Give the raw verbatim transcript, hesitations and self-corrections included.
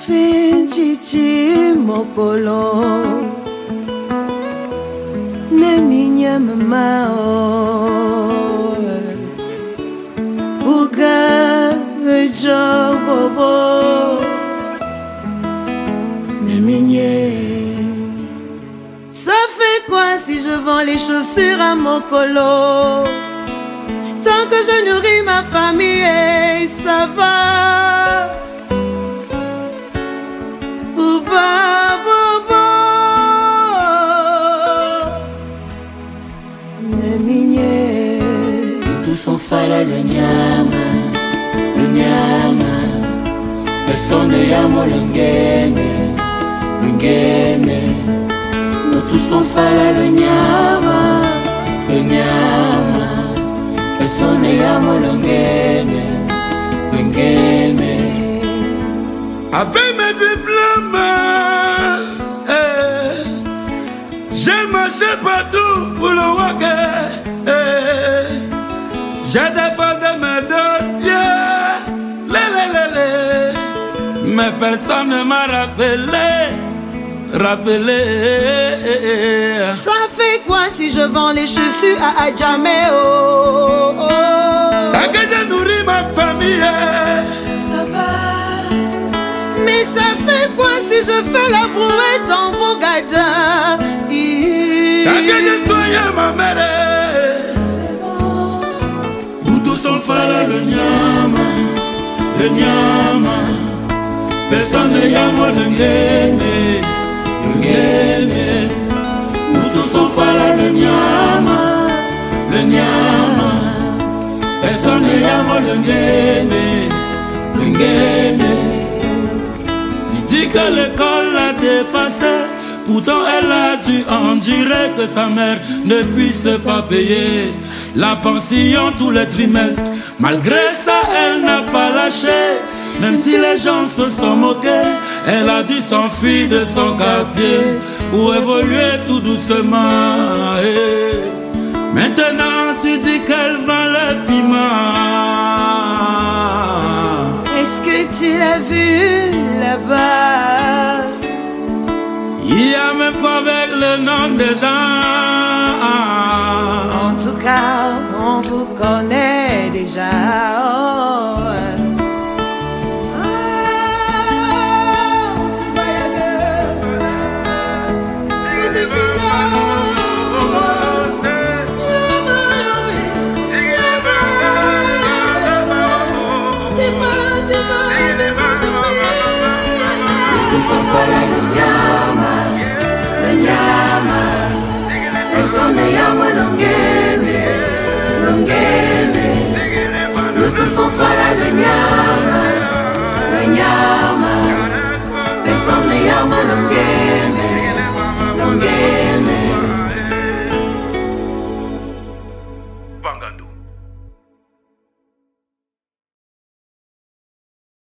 Safi chichi mokolo Neminya mama Uga jo bobo Neminya. Ça fait quoi si je vends les chaussures à Mokolo? Tant que je nourris ma famille, ça va. Ouba bobo Nemigne. Tout son fala le nyama, le nyama. Personne yamo lungene, lungene. Tout son fala le nyama, le nyama. Personne yamo lungene, lungene. Avec mes diplômes, eh, j'ai marché partout pour le work. Eh, j'ai déposé mes dossiers, lé, lé, lé, lé. Mais personne ne m'a rappelé, rappelé. Ça fait quoi si je vends les chaussures à Adjamé? Oh, oh. Tant que j'ai nourri ma famille, ça va. Mais ça fait quoi si je fais la brouette en vos gadins? Tant que je soigne ma mère, c'est bon. Boudou son fala le nyama, le nyama. Personne ne yamo le ngene, le ngene. Boudou son fala le nyama, le nyama. Personne ne yamo le ngene, le ngene. Dit que l'école a dépassé, pourtant elle a dû endurer que sa mère ne puisse pas payer la pension tous les trimestres. Malgré ça, elle n'a pas lâché, même si les gens se sont moqués. Elle a dû s'enfuir de son quartier pour évoluer tout doucement. Et maintenant, tu dis qu'elle vend le piment. Est-ce que tu l'as vu là-bas? Il y a même pas avec le nom des gens. En tout cas, on vous connaît déjà. Oh. Le nyama, le nyama. Personne yamo lungene.